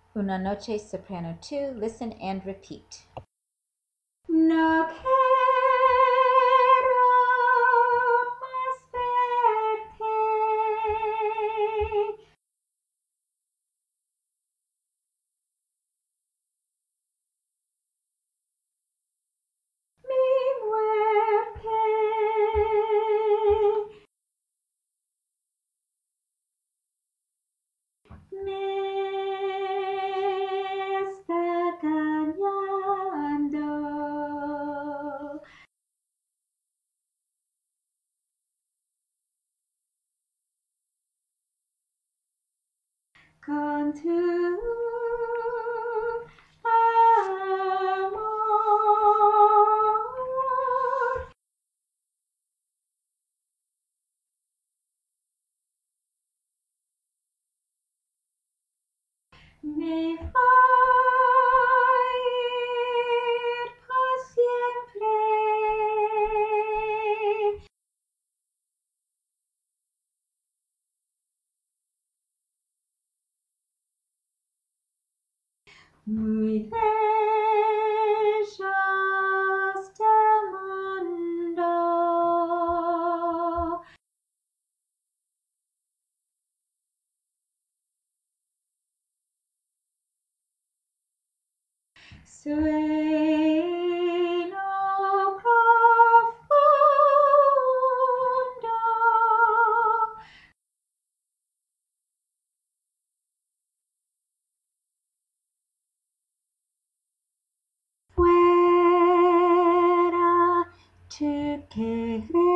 Una noche soprano 2, listen and repeat. No quiero más verte. Mi muerte me está dañando. Con tu amor me va a ir por siempre. Muy bello este mundo. Sueño profundo. Fuera tu querer.